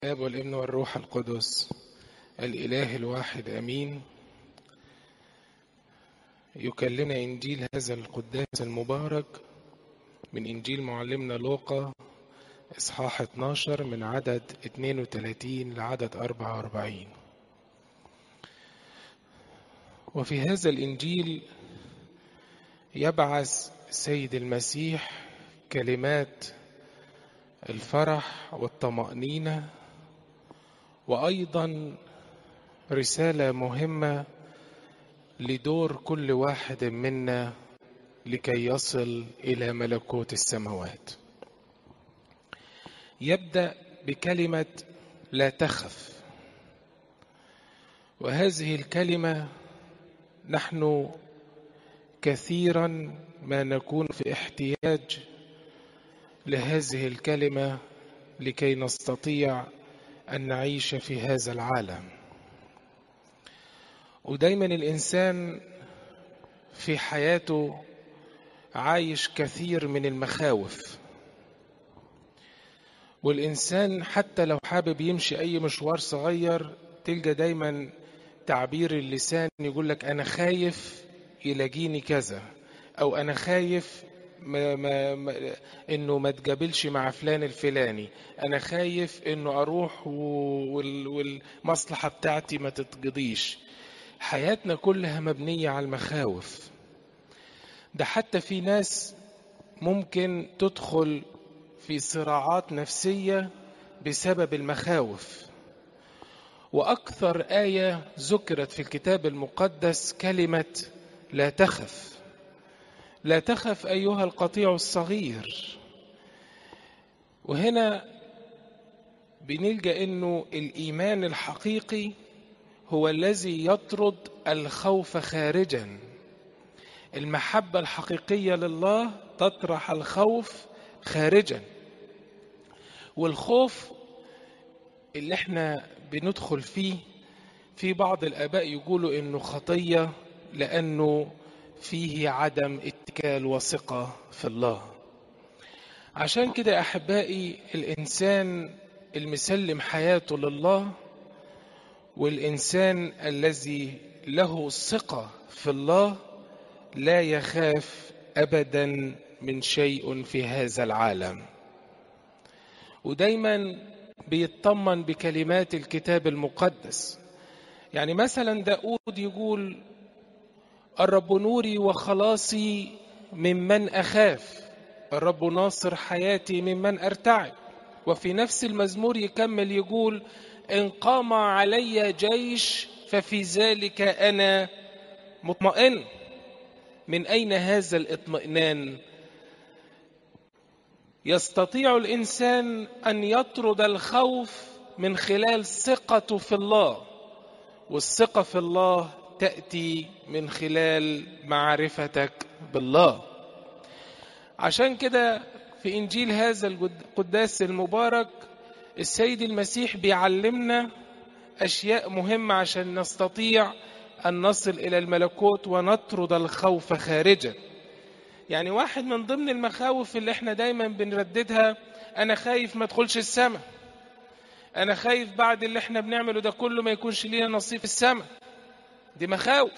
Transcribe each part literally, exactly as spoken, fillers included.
الآب والابن والروح القدس الإله الواحد أمين. يكلمنا إنجيل هذا القداس المبارك من إنجيل معلمنا لوقا إصحاح اتناشر من عدد اتنين وتلاتين لعدد أربعة وأربعين. وفي هذا الإنجيل يبعث السيد المسيح كلمات الفرح والطمأنينة، وأيضا رسالة مهمة لدور كل واحد منا لكي يصل إلى ملكوت السماوات. يبدأ بكلمة لا تخف، وهذه الكلمة نحن كثيرا ما نكون في احتياج لهذه الكلمة لكي نستطيع أن نعيش في هذا العالم. ودايما الإنسان في حياته عايش كثير من المخاوف، والإنسان حتى لو حابب يمشي أي مشوار صغير تلقى دايما تعبير اللسان يقول لك أنا خايف يلاقيني كذا، أو أنا خايف ما ما ما إنه ما تقابلش مع فلان الفلاني، أنا خايف إنه أروح والمصلحة بتاعتي ما تتقضيش. حياتنا كلها مبنية على المخاوف. ده حتى في ناس ممكن تدخل في صراعات نفسية بسبب المخاوف. وأكثر آية ذكرت في الكتاب المقدس كلمة لا تخف. لا تخف أيها القطيع الصغير. وهنا بنلقى إنه الإيمان الحقيقي هو الذي يطرد الخوف خارجا. المحبة الحقيقية لله تطرح الخوف خارجا. والخوف اللي احنا بندخل فيه، في بعض الآباء يقولوا إنه خطية لأنه فيه عدم اتكال وثقة في الله. عشان كده أحبائي، الإنسان المسلم حياته لله والإنسان الذي له ثقة في الله لا يخاف أبدا من شيء في هذا العالم، ودايما بيطمن بكلمات الكتاب المقدس. يعني مثلا داود يقول الرب نوري وخلاصي ممن أخاف، الرب ناصر حياتي ممن أرتعب. وفي نفس المزمور يكمل يقول إن قام علي جيش ففي ذلك أنا مطمئن. من أين هذا الاطمئنان؟ يستطيع الإنسان أن يطرد الخوف من خلال ثقته في الله، والثقة في الله تأتي من خلال معرفتك بالله. عشان كده في إنجيل هذا القداس المبارك السيد المسيح بيعلمنا أشياء مهمة عشان نستطيع أن نصل إلى الملكوت ونطرد الخوف خارجا. يعني واحد من ضمن المخاوف اللي احنا دايما بنرددها، أنا خايف ما ادخلش السماء، أنا خايف بعد اللي احنا بنعمله ده كله ما يكونش لينا نصيب في السماء. دي مخاوف.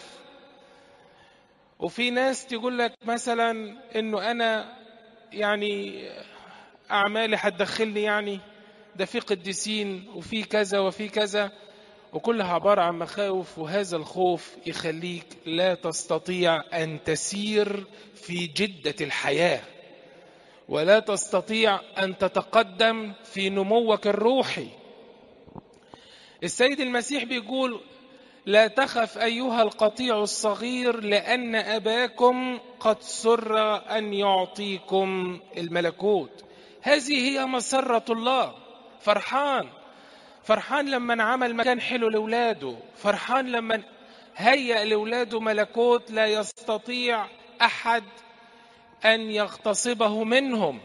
وفي ناس تقول لك مثلا إنه أنا يعني أعمالي هتدخلني، يعني ده في قديسين وفي كذا وفي كذا، وكلها عبارة عن مخاوف. وهذا الخوف يخليك لا تستطيع أن تسير في جدة الحياة، ولا تستطيع أن تتقدم في نموك الروحي. السيد المسيح بيقول لا تخف أيها القطيع الصغير لأن أباكم قد سر أن يعطيكم الملكوت. هذه هي مسرة الله. فرحان فرحان لما عمل مكان حلو لأولاده، فرحان لما هيأ لأولاده ملكوت لا يستطيع أحد أن يغتصبه منهم.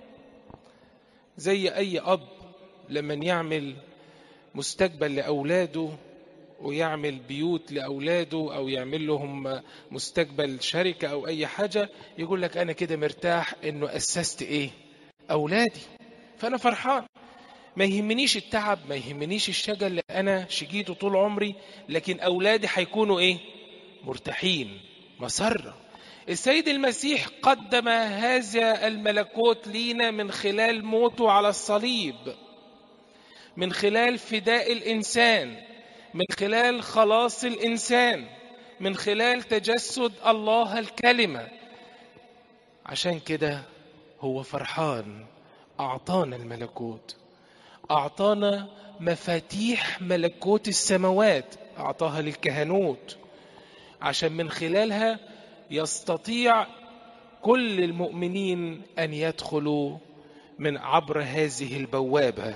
زي أي أب لما يعمل مستقبل لأولاده ويعمل بيوت لأولاده أو يعمل لهم مستقبل شركة أو أي حاجة، يقول لك أنا كده مرتاح إنه أسست إيه؟ أولادي، فأنا فرحان. ما يهمنيش التعب، ما يهمنيش الشجل اللي انا شجيته طول عمري، لكن اولادي هيكونوا ايه؟ مرتاحين، مسرة. السيد المسيح قدم هذا الملكوت لينا من خلال موته على الصليب، من خلال فداء الإنسان، من خلال خلاص الإنسان، من خلال تجسد الله الكلمة. عشان كده هو فرحان، أعطانا الملكوت، أعطانا مفاتيح ملكوت السماوات، أعطاها للكهنوت عشان من خلالها يستطيع كل المؤمنين أن يدخلوا من عبر هذه البوابة.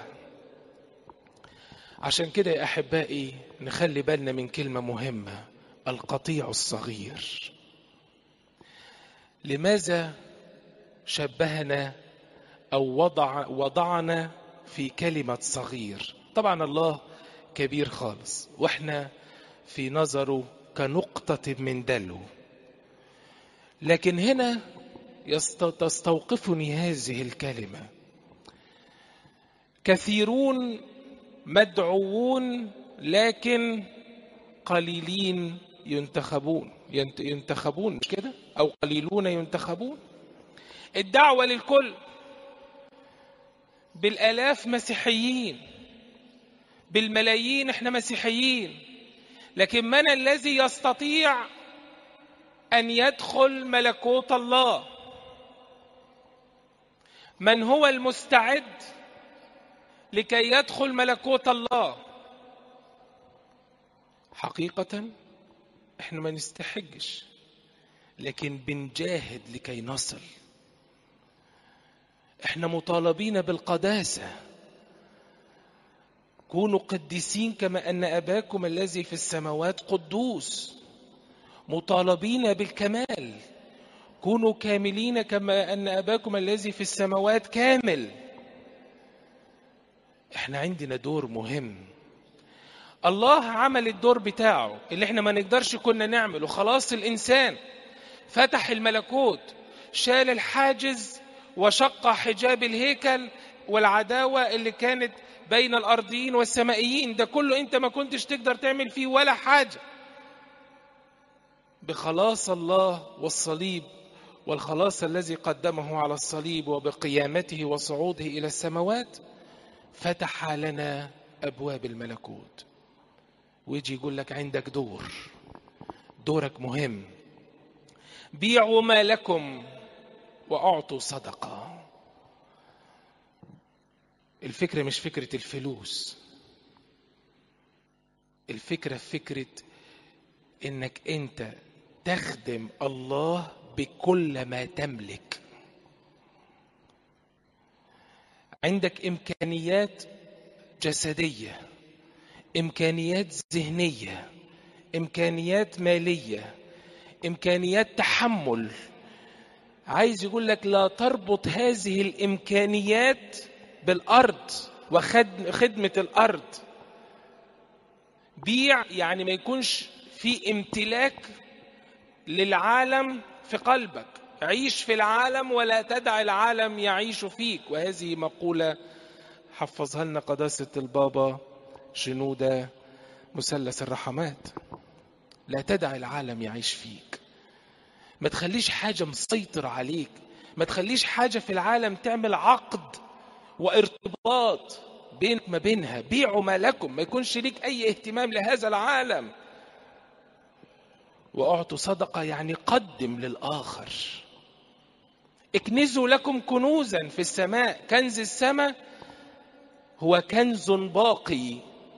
عشان كده يا أحبائي نخلي بالنا من كلمة مهمة، القطيع الصغير. لماذا شبهنا أو وضع وضعنا في كلمة صغير؟ طبعا الله كبير خالص، وإحنا في نظره كنقطة من دلو، لكن هنا تستوقفني هذه الكلمة: كثيرون مدعوون لكن قليلين ينتخبون. ينتخبون مش كده؟ أو قليلون ينتخبون. الدعوة للكل، بالآلاف مسيحيين، بالملايين احنا مسيحيين، لكن من الذي يستطيع أن يدخل ملكوت الله؟ من هو المستعد لكي يدخل ملكوت الله؟ حقيقة احنا ما نستحقش، لكن بنجاهد لكي نصل. احنا مطالبين بالقداسة، كونوا قديسين كما أن أباكم الذي في السماوات قدوس. مطالبين بالكمال، كونوا كاملين كما أن أباكم الذي في السماوات كامل. احنا عندنا دور مهم. الله عمل الدور بتاعه اللي احنا ما نقدرش كنا نعمله، خلاص الإنسان، فتح الملكوت، شال الحاجز وشق حجاب الهيكل والعداوة اللي كانت بين الأرضيين والسمائيين. ده كله انت ما كنتش تقدر تعمل فيه ولا حاجة. بخلاص الله والصليب والخلاص الذي قدمه على الصليب وبقيامته وصعوده إلى السماوات فتح لنا أبواب الملكوت. ويجي يقول لك عندك دور، دورك مهم. بيعوا ما لكم وأعطوا صدقة. الفكرة مش فكرة الفلوس، الفكرة فكرة إنك أنت تخدم الله بكل ما تملك. عندك إمكانيات جسدية، إمكانيات ذهنية، إمكانيات مالية، إمكانيات تحمل. عايز يقول لك لا تربط هذه الإمكانيات بالأرض وخدمة الأرض. بيع يعني ما يكونش في امتلاك للعالم في قلبك. عيش في العالم ولا تدع العالم يعيش فيك. وهذه مقولة حفظها لنا قداسة البابا شنودة مثلث الرحمات: لا تدع العالم يعيش فيك. ما تخليش حاجة مسيطر عليك، ما تخليش حاجة في العالم تعمل عقد وارتباط بينك ما بينها. بيعوا ما لكم، ما يكونش ليك أي اهتمام لهذا العالم. وأعطوا صدقة يعني قدم للآخر. اكنزوا لكم كنوزا في السماء. كنز السماء هو كنز باقي،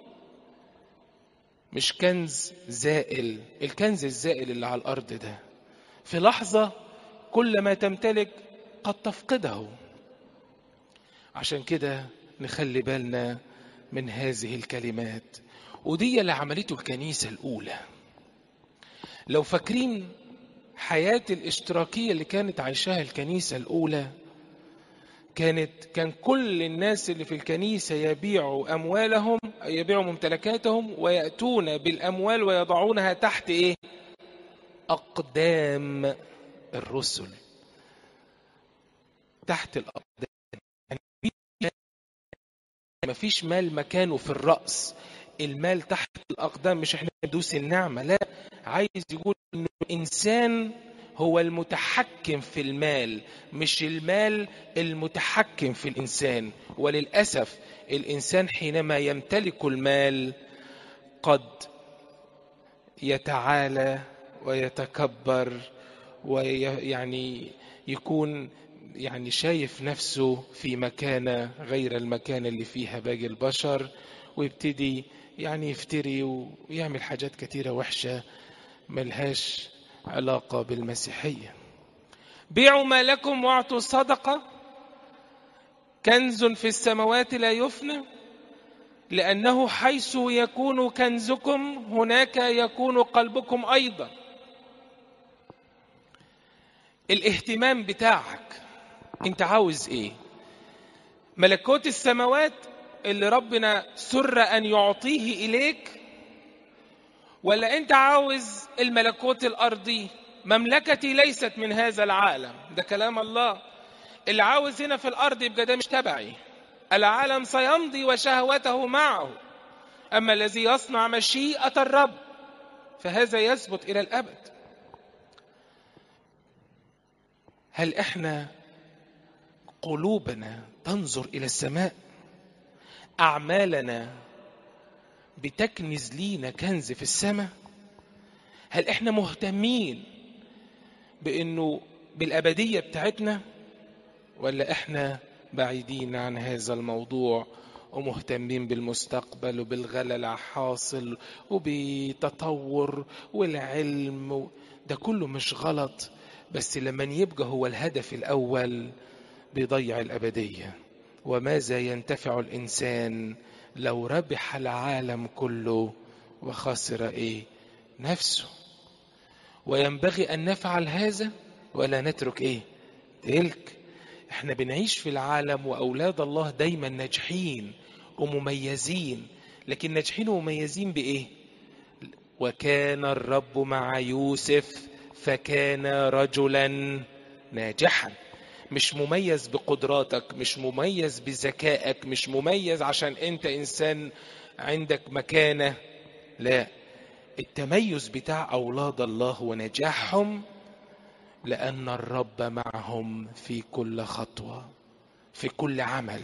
مش كنز زائل. الكنز الزائل اللي على الأرض ده في لحظة كل ما تمتلك قد تفقده. عشان كده نخلي بالنا من هذه الكلمات، ودي اللي عملته الكنيسة الأولى. لو فاكرين حياة الاشتراكية اللي كانت عايشاها الكنيسة الأولى، كانت كان كل الناس اللي في الكنيسة يبيعوا أموالهم، يبيعوا ممتلكاتهم ويأتون بالأموال ويضعونها تحت إيه؟ أقدام الرسل. تحت الأقدام. مفيش مال مكانه في الرأس، المال تحت الأقدام، مش احنا ندوس النعمة، لا، عايز يقول انه الإنسان هو المتحكم في المال، مش المال المتحكم في الإنسان. وللأسف الإنسان حينما يمتلك المال قد يتعالى ويتكبر، ويعني يكون يعني شايف نفسه في مكانة غير المكانة اللي فيها باقي البشر، ويبتدي يعني يفتري ويعمل حاجات كتيرة وحشة ملهاش علاقة بالمسيحية. بيعوا ما لكم واعطوا صدقة، كنز في السماوات لا يفنى، لأنه حيث يكون كنزكم هناك يكون قلبكم أيضا. الاهتمام بتاعك انت عاوز ايه؟ ملكوت السماوات اللي ربنا سر ان يعطيه اليك، ولا انت عاوز الملكوت الارضي؟ مملكتي ليست من هذا العالم، ده كلام الله. اللي عاوز هنا في الارض يبقى ده مش تبعي. العالم سيمضي وشهوته معه، اما الذي يصنع مشيئة الرب فهذا يثبت الى الابد. هل احنا قلوبنا تنظر إلى السماء؟ أعمالنا بتكنز لينا كنز في السماء؟ هل إحنا مهتمين بأنه بالأبدية بتاعتنا، ولا إحنا بعيدين عن هذا الموضوع ومهتمين بالمستقبل وبالغلا الحاصل وبتطور والعلم؟ ده كله مش غلط، بس لما يبقى هو الهدف الأول بيضيع الأبدية. وماذا ينتفع الإنسان لو ربح العالم كله وخسر إيه؟ نفسه. وينبغي أن نفعل هذا ولا نترك إيه؟ تلك. احنا بنعيش في العالم وأولاد الله دايما ناجحين ومميزين، لكن ناجحين ومميزين بإيه؟ وكان الرب مع يوسف فكان رجلا ناجحا. مش مميز بقدراتك، مش مميز بذكائك، مش مميز عشان انت انسان عندك مكانة، لا، التميز بتاع اولاد الله ونجاحهم لان الرب معهم في كل خطوة، في كل عمل.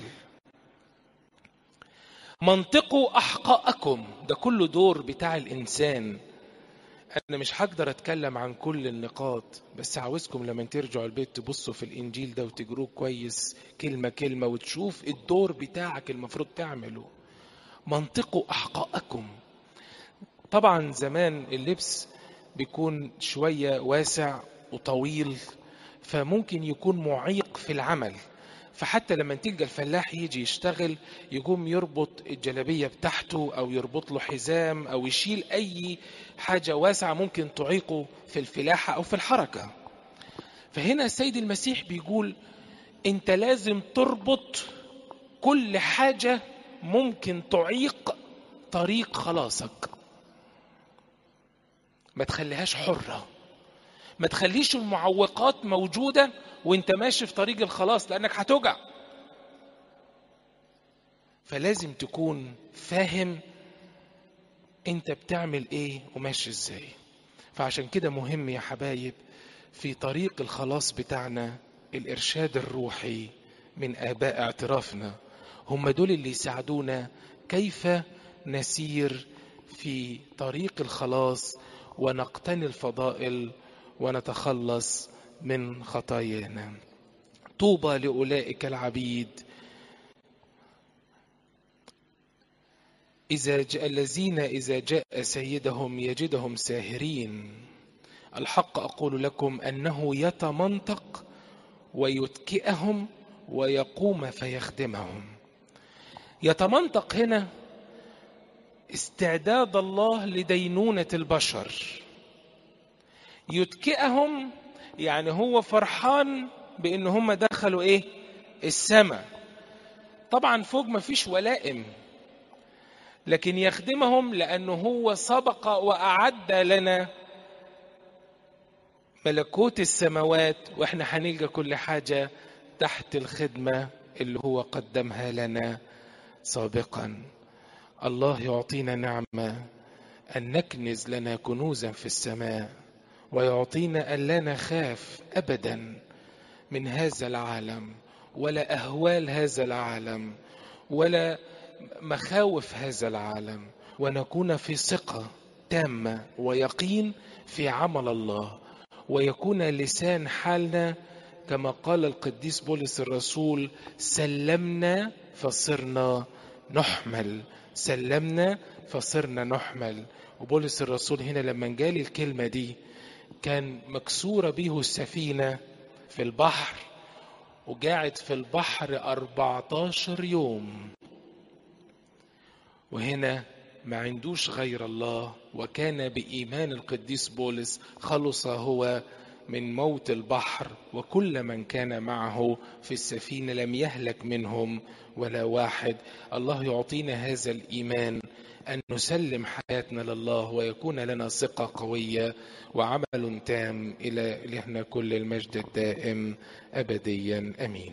منطقوا احقاءكم، ده كله دور بتاع الانسان. أنا مش هقدر أتكلم عن كل النقاط، بس عاوزكم لما ترجعوا البيت تبصوا في الإنجيل ده وتجروه كويس كلمة كلمة وتشوف الدور بتاعك المفروض تعمله. منطقوا أحقاءكم. طبعا زمان اللبس بيكون شوية واسع وطويل، فممكن يكون معيق في العمل، فحتى لما تلقى الفلاح يجي يشتغل يقوم يربط الجلابية بتاعته أو يربط له حزام أو يشيل أي حاجة واسعة ممكن تعيقه في الفلاحة أو في الحركة. فهنا السيد المسيح بيقول أنت لازم تربط كل حاجة ممكن تعيق طريق خلاصك، ما تخليهاش حرة، ما تخليش المعوقات موجودة وانت ماشي في طريق الخلاص لأنك هتوجع. فلازم تكون فاهم انت بتعمل ايه وماشي ازاي. فعشان كده مهم يا حبايب في طريق الخلاص بتاعنا الإرشاد الروحي من آباء اعترافنا، هم دول اللي يساعدونا كيف نسير في طريق الخلاص ونقتني الفضائل ونتخلص من خطايانا. طوبى لأولئك العبيد إذا جاء الذين إذا جاء سيدهم يجدهم ساهرين. الحق أقول لكم أنه يتمنطق ويتكئهم ويقوم فيخدمهم. يتمنطق هنا استعداد الله لدينونة البشر. يتكئهم يعني هو فرحان بأن هم دخلوا إيه؟ السماء. طبعا فوق ما فيش ولائم، لكن يخدمهم لأنه هو سبق وأعد لنا ملكوت السماوات، وإحنا هنلقى كل حاجة تحت الخدمة اللي هو قدمها لنا سابقا. الله يعطينا نعمة أن نكنز لنا كنوزا في السماء، ويعطينا أن لا نخاف أبدا من هذا العالم ولا أهوال هذا العالم ولا مخاوف هذا العالم، ونكون في ثقة تامة ويقين في عمل الله، ويكون لسان حالنا كما قال القديس بولس الرسول: سلمنا فصرنا نحمل، سلمنا فصرنا نحمل. وبولس الرسول هنا لما جالي الكلمة دي كان مكسورة به السفينة في البحر، وقاعد في البحر أربعتاشر يوم، وهنا ما عندوش غير الله. وكان بإيمان القديس بولس خلص هو من موت البحر، وكل من كان معه في السفينة لم يهلك منهم ولا واحد. الله يعطينا هذا الإيمان أن نسلم حياتنا لله، ويكون لنا ثقة قوية وعمل تام إلى إلهنا كل المجد الدائم أبديا أمين.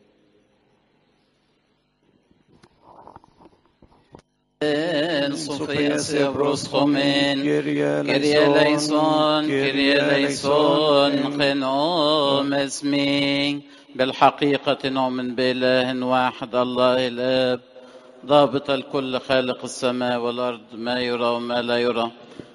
Sofia Sebros Homen, Kyrie eleison, Kyrie eleison, قنوم اسمي. بالحقيقة نؤمن بإله واحد الله الآب ضابط الكل خالق السماء والأرض، ما يرى وما لا يرى،